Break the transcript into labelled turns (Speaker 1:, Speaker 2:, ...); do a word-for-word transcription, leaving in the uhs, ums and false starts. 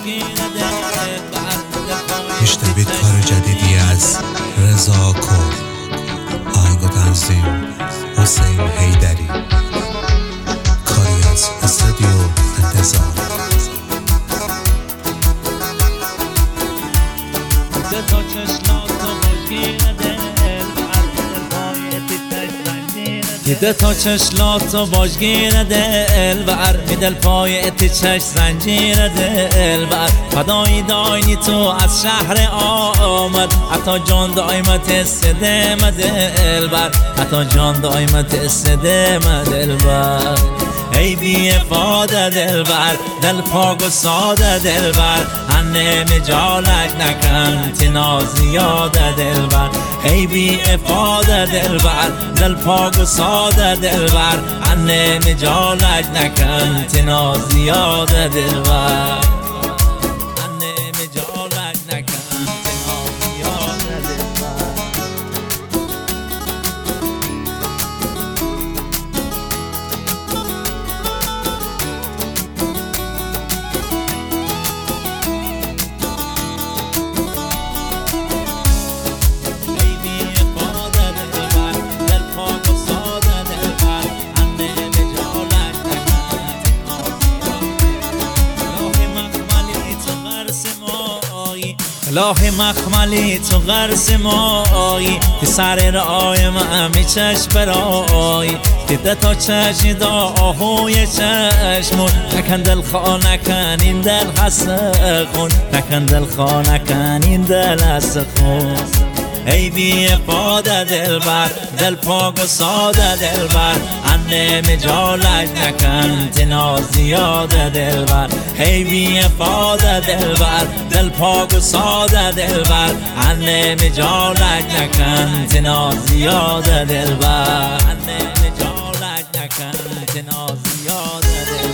Speaker 1: میشنوید کار جدیدی از رضا کور، آهنگ و تنظیم حسین حیدری، کاری از استودیو انتظار.
Speaker 2: دیده تا چشلات و باجگیر دل بر می دل پای اتی چش زنجیر دل بر فدای داینی تو از شهر آمد حتی جان دایمت استدم دل بر حتی جان دایمت استدم دل بر ای بی افاده دل بر دل پاک و ساده دل بر هنه مجالک نکن تنا زیاده دل بر ای بی افاده دل بر دل پاک و ساده دل بر هنه مجالک نکن تنا زیاده دل بر هنه مجالک نکن تنا زیاده دل بر الهی مخملی تو غرس مایی که سر رای من می چشم برایی دیده تا چشم دا آهوی چشمون نکن دل خواه نکن این دل حسه خون نکن دل خواه نکن این دل حسه خون ای بی افاده دل بر دل پاک و ساده دل بر انه مجالک نکن تنا زیاده دل بر ای بی افاده دل بر دل پاک و ساده دل بر انه مجالک نکن تنا زیاده دل بر انه مجالک نکن تنا زیاده دل